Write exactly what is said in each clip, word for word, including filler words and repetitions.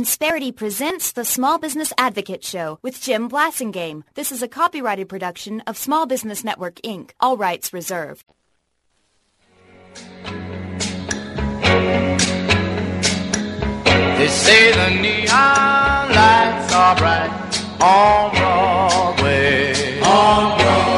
Insperity presents the Small Business Advocate Show with Jim Blasingame. This is a copyrighted production of Small Business Network, Incorporated. All rights reserved. They say the neon lights are bright on Broadway. On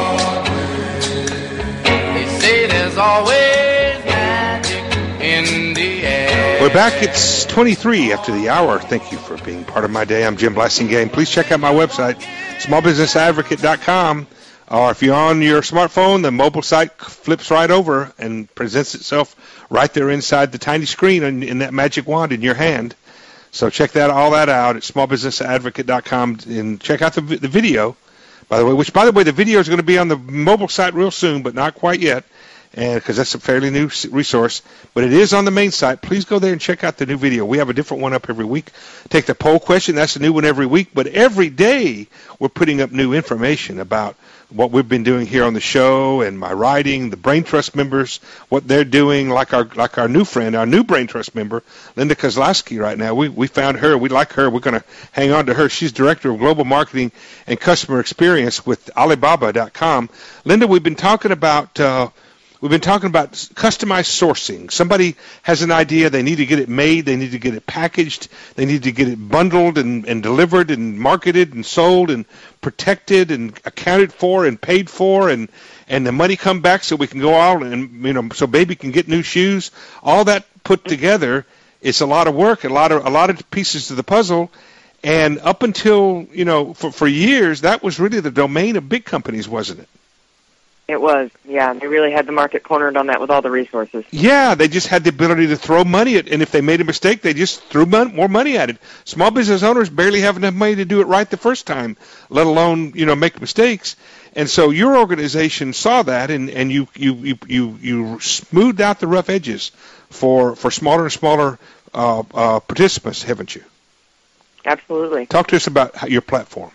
Broadway. They say there's always magic in the air. We're back. It's twenty-three after the hour. Thank you for being part of my day. I'm Jim Blasingame. Please check out my website, small business advocate dot com. Or if you're on your smartphone, the mobile site flips right over and presents itself right there inside the tiny screen in, in that magic wand in your hand. So check that all that out at small business advocate dot com and check out the, the video, by the way, which, by the way, the video is going to be on the mobile site real soon, but not quite yet, and because that's a fairly new resource. But it is on the main site. Please go there and check out the new video. We have a different one up every week. Take the poll question. That's a new one every week. But every day we're putting up new information about what we've been doing here on the show and my writing, the Brain Trust members, what they're doing, like our like our new friend, our new Brain Trust member, Linda Kozlowski right now. We we found her. We like her. We're going to hang on to her. She's Director of Global Marketing and Customer Experience with Alibaba dot com. Linda, we've been talking about uh, we've been talking about customized sourcing. Somebody has an idea. They need to get it made. They need to get it packaged. They need to get it bundled and, and delivered and marketed and sold and protected and accounted for and paid for, and and the money come back so we can go out and, you know, so baby can get new shoes. All that put together, it's a lot of work, a lot of a lot of pieces to the puzzle. And up until, you know, for for years, that was really the domain of big companies, wasn't it? It was, yeah. They really had the market cornered on that with all the resources. Yeah, they just had the ability to throw money at, and if they made a mistake, they just threw mon- more money at it. Small business owners barely have enough money to do it right the first time, let alone, you know, make mistakes. And so your organization saw that, and, and you, you, you, you, you smoothed out the rough edges for, for smaller and smaller uh, uh, participants, haven't you? Absolutely. Talk to us about how, your platform.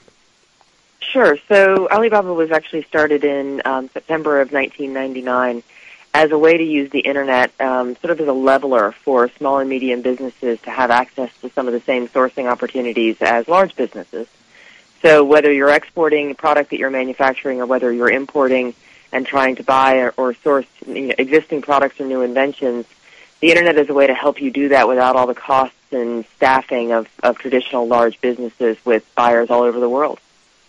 Sure. So Alibaba was actually started in um, September of nineteen ninety-nine as a way to use the Internet um, sort of as a leveler for small and medium businesses to have access to some of the same sourcing opportunities as large businesses. So whether you're exporting a product that you're manufacturing or whether you're importing and trying to buy or, or source, you know, existing products or new inventions, the Internet is a way to help you do that without all the costs and staffing of, of traditional large businesses with buyers all over the world.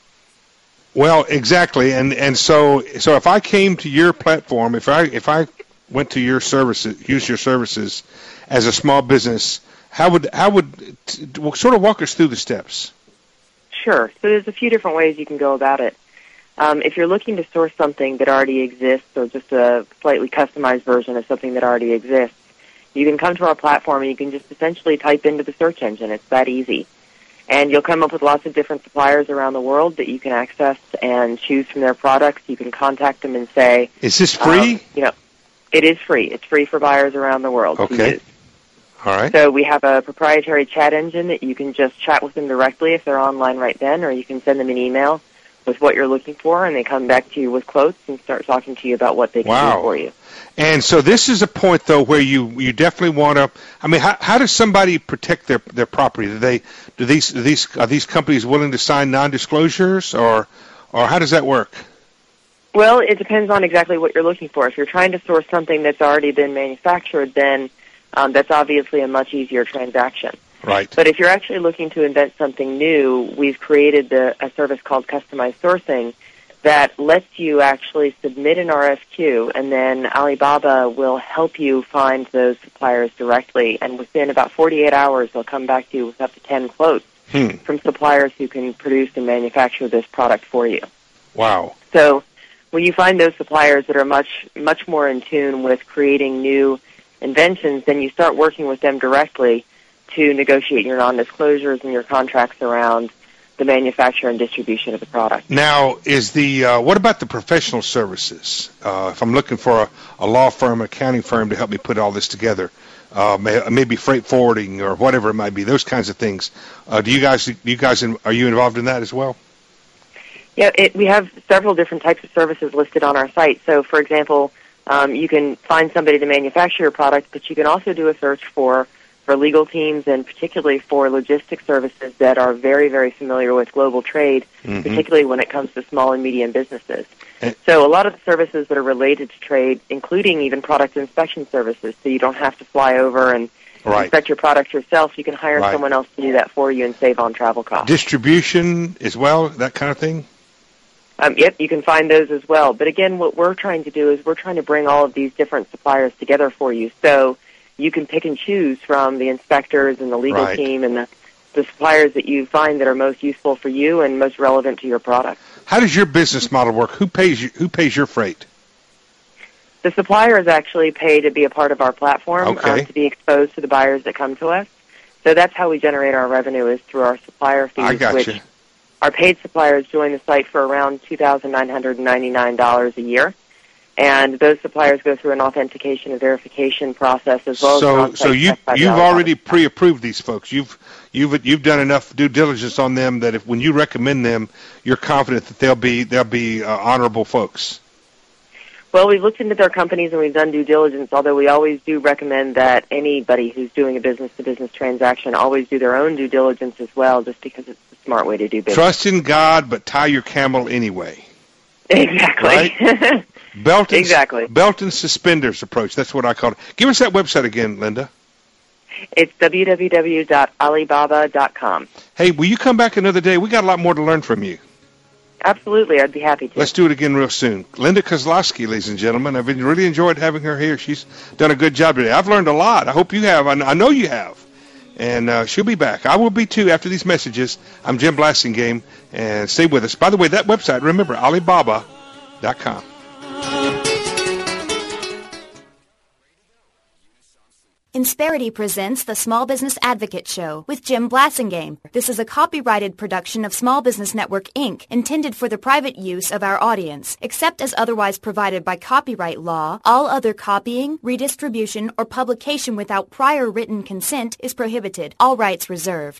Well, exactly, and and so so if I came to your platform, if I if I went to your services, use your services as a small business, how would how would t- sort of walk us through the steps? Sure. So there's a few different ways you can go about it. Um, if you're looking to source something that already exists, or just a slightly customized version of something that already exists, you can come to our platform and you can just essentially type into the search engine. It's that easy. And you'll come up with lots of different suppliers around the world that you can access and choose from their products. You can contact them and say, "Is this free?" Um, you know, it is free. It's free for buyers around the world okay. to use. All right. So we have a proprietary chat engine that you can just chat with them directly if they're online right then, or you can send them an email with what you're looking for, and they come back to you with quotes and start talking to you about what they can wow. do for you. And so this is a point, though, where you, you definitely want to. I mean, how, how does somebody protect their their property? Do they do these do these are these companies willing to sign non-disclosures, or or how does that work? Well, it depends on exactly what you're looking for. If you're trying to source something that's already been manufactured, then um, that's obviously a much easier transaction. Right. But if you're actually looking to invent something new, we've created the, a service called Customized Sourcing that lets you actually submit an R F Q, and then Alibaba will help you find those suppliers directly. And within about forty-eight hours, they'll come back to you with up to ten quotes hmm. from suppliers who can produce and manufacture this product for you. Wow. So when you find those suppliers that are much, much more in tune with creating new inventions, then you start working with them directly to negotiate your non-disclosures and your contracts around the manufacture and distribution of the product. Now, is the uh, what about the professional services? Uh, if I'm looking for a, a law firm, accounting firm to help me put all this together, uh, may, maybe freight forwarding or whatever it might be, those kinds of things. Uh, do you guys, do you guys, in, are you involved in that as well? Yeah, it, we have several different types of services listed on our site. So, for example, um, you can find somebody to manufacture your product, but you can also do a search for for legal teams and particularly for logistics services that are very, very familiar with global trade, mm-hmm. particularly when it comes to small and medium businesses. And so a lot of the services that are related to trade, including even product inspection services, so you don't have to fly over and right. inspect your products yourself. You can hire right. someone else to do that for you and save on travel costs. Distribution as well, that kind of thing? Um, yep, you can find those as well. But again, what we're trying to do is we're trying to bring all of these different suppliers together for you, so you can pick and choose from the inspectors and the legal right. team and the, the suppliers that you find that are most useful for you and most relevant to your product. How does your business model work? Who pays you, who pays your freight? The suppliers actually pay to be a part of our platform, okay. um, to be exposed to the buyers that come to us. So that's how we generate our revenue, is through our supplier fees, I got which you. Our paid suppliers join the site for around two thousand nine hundred ninety-nine dollars a year. And those suppliers go through an authentication and verification process as well so, as so you you've already pre-approved these folks. You've you've you've done enough due diligence on them that if when you recommend them, you're confident that they'll be they'll be uh, honorable folks. Well, we've looked into their companies and we've done due diligence, although we always do recommend that anybody who's doing a business-to-business transaction always do their own due diligence as well, just because it's a smart way to do business. Trust in God, but tie your camel anyway. Exactly. Right? Belt and, exactly. Belt and suspenders approach. That's what I call it. Give us that website again, Linda. It's w w w dot alibaba dot com. Hey, will you come back another day? We got a lot more to learn from you. Absolutely. I'd be happy to. Let's do it again real soon. Linda Kozlowski, ladies and gentlemen. I've been really enjoyed having her here. She's done a good job today. I've learned a lot. I hope you have. I, I know you have. And uh, she'll be back. I will be, too, after these messages. I'm Jim Blasingame, and stay with us. By the way, that website, remember, alibaba dot com. Insperity presents the Small Business Advocate Show with Jim Blasingame. This is a copyrighted production of Small Business Network, Incorporated, intended for the private use of our audience. Except as otherwise provided by copyright law, all other copying, redistribution, or publication without prior written consent is prohibited. All rights reserved.